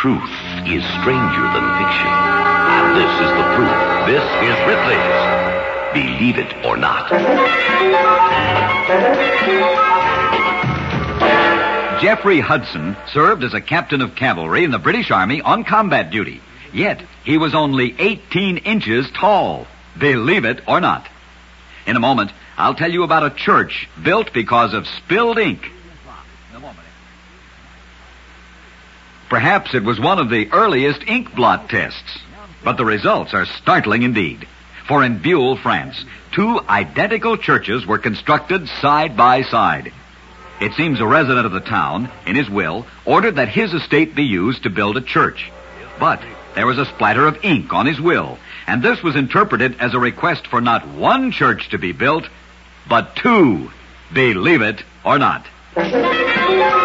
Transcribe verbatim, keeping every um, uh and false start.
truth is stranger than fiction. And this is the proof. This is Ripley's Believe It or Not. Jeffrey Hudson served as a captain of cavalry in the British Army on combat duty. Yet, he was only eighteen inches tall. Believe it or not. In a moment, I'll tell you about a church built because of spilled ink. Perhaps it was one of the earliest ink blot tests, but the results are startling indeed. For in Bulle, France, two identical churches were constructed side by side. It seems a resident of the town, in his will, ordered that his estate be used to build a church. But there was a splatter of ink on his will, and this was interpreted as a request for not one church to be built, but two. Believe it or not.